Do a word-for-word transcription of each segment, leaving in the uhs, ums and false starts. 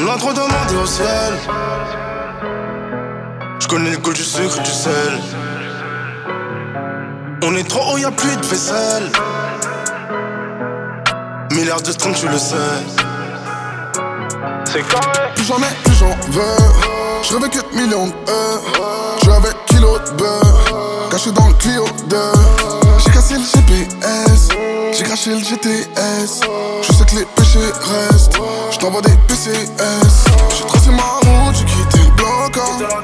On a trop demandé au ciel. J'connais le goût du sucre et du sel. On est trop haut, y'a plus de vaisselle. Milliards de strings, tu le sais. C'est carré. Plus jamais, plus j'en veux. J'rêvais que de millions d'heures. J'suis avec kilo de beurre, caché dans le Clio deux. J'ai cassé le G P S, j'ai craché le G T S. Je sais que les péchés restent, j't'envoie des P C S. J'ai tracé ma route, j'ai quitté le bloc.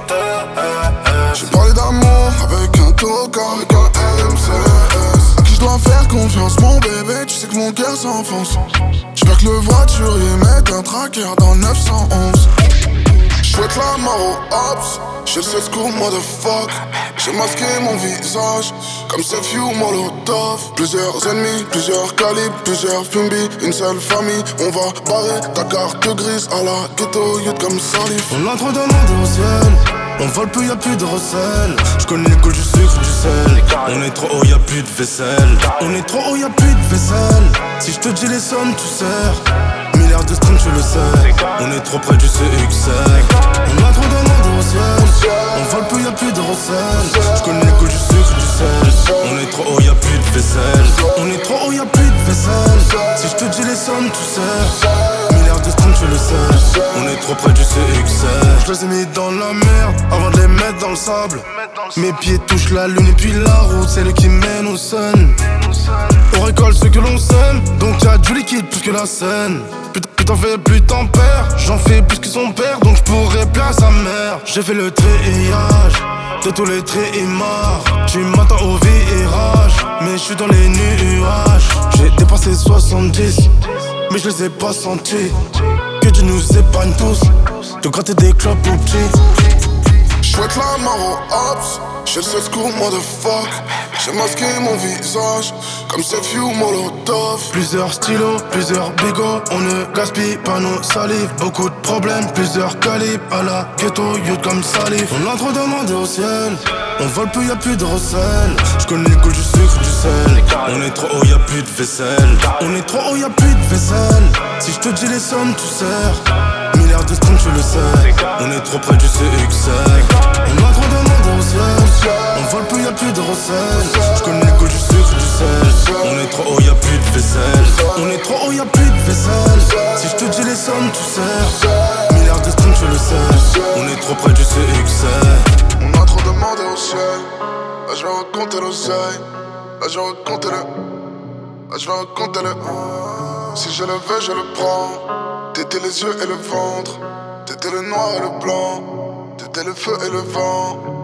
J'ai parlé d'amour avec un toca, avec un M C S. À qui je dois faire confiance, mon bébé, tu sais que mon cœur s'enfonce. J'espère que le voiturier met un tracker dans neuf cent onze. J'souhaite la mort aux hops, j'ai le seul school motherfuck. J'ai masqué mon visage, comme ce few molotov. Plusieurs ennemis, plusieurs calibres, plusieurs fumbis, une seule famille. On va barrer ta carte grise à la ghetto youth comme Salif. On a trop demandé au ciel. On vole peu, y'a plus de recel. J'connais le goût du sucre, du sel. On est trop haut, y'a plus de vaisselle. On est trop haut, y'a plus de vaisselle. Si j'te dis les sommes, tu sers. Milliards de strings, tu le sais. On est trop près du succès. On a trop demandé au ciel. On vole peu, y'a plus de recel. J'connais le goût du sucre, du sel. On est trop haut, y'a plus de vaisselle. On est trop haut, y'a plus de vaisselle. Si j'te dis les sommes, tu sers. Milliards de strings, tu le sais. On est trop près du succès. J'les ai mis dans la merde avant de les mettre dans le sable. Mes pieds touchent la lune et puis la route, c'est le qui mène au sun. On récolte ce que l'on sème, donc y'a du liquide plus que la scène. Putain, putain fais plus t'en perds, j'en fais plus que son père, donc j'pourrais plaire à sa mère. J'ai fait le treillage de tous les traits et marre. Tu m'attends au virage, mais j'suis dans les nuages. J'ai dépensé soixante-dix, mais je les ai pas sentis. Que Dieu nous épargne tous de gratter des clopes aux petits. J'souhaite la mort aux hops, j'ai le seul school motherfuck. J'ai masqué mon visage, comme ce few molotov. Plusieurs stylos, plusieurs bigots, on ne gaspille pas nos salives. Beaucoup de problèmes, plusieurs calibres, à la ghetto youth comme Salif. On a trop demandé au ciel, on vole peu, y'a plus de recel. J'connais le goût du sucre, du sel. On est trop haut, y'a plus de vaisselle. On est trop haut, y'a plus de vaisselle. Si j'te dis les sommes, tu sers. Milliards de strings, tu le sais. On est trop près du succès. On a trop demandé au ciel. On vole peu, y'a plus de recel. J'connais le goût du sucre, du sel. On est trop haut, y'a plus de vaisselle. On est trop haut, y'a plus de vaisselle. Si j'te dis les sommes, tu sers. Milliards de strings, tu le sais. On est trop près du succès. On a trop demandé au ciel. Là je vais recompter l'oseille. Là je vais recompter le. Là je vais recompter le. Si je le veux, je le prends. T'étais les yeux et le ventre. T'étais le noir et le blanc. T'étais le feu et le vent.